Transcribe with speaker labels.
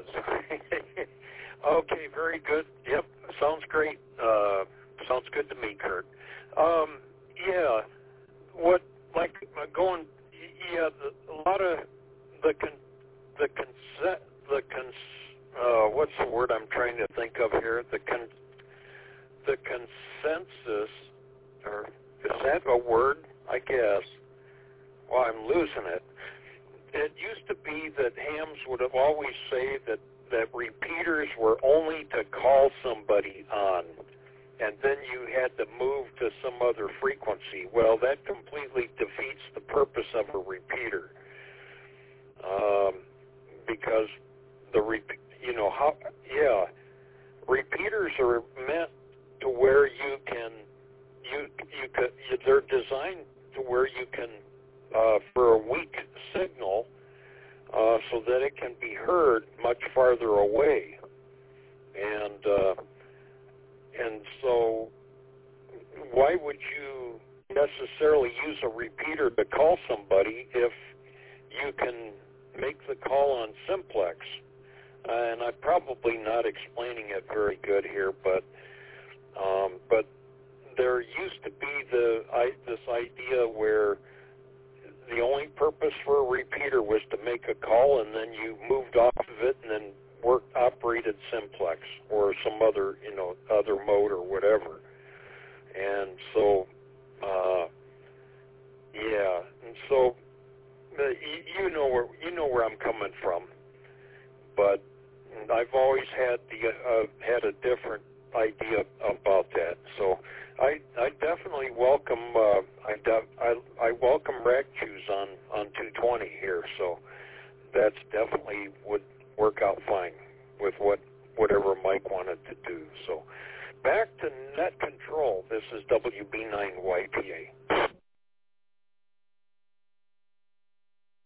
Speaker 1: does. Okay, very good. Yep, sounds great. Sounds good to me, Kurt. Yeah, what like going? Yeah, a lot of what's the word I'm trying to think of here? The consensus, or is that a word? I guess. Well, I'm losing it. It used to be that hams would have always say that repeaters were only to call somebody on, and then you had to move to some other frequency. Well, that completely defeats the purpose of a repeater, because repeaters are meant to where they're designed to where you can, for a weak signal, so that it can be heard much farther away. And so why would you necessarily use a repeater to call somebody if you can make the call on simplex? And I'm probably not explaining it very good here, but there used to be this idea where the only purpose for a repeater was to make a call, and then you moved off of it and then operated simplex or some other other mode or whatever. And so and so you know where I'm coming from, but I've always had a different idea about that. So I definitely welcome I welcome rag chews on 220 here. So that's definitely would work out fine with whatever Mike wanted to do. So back to net control. This is WB9YPA.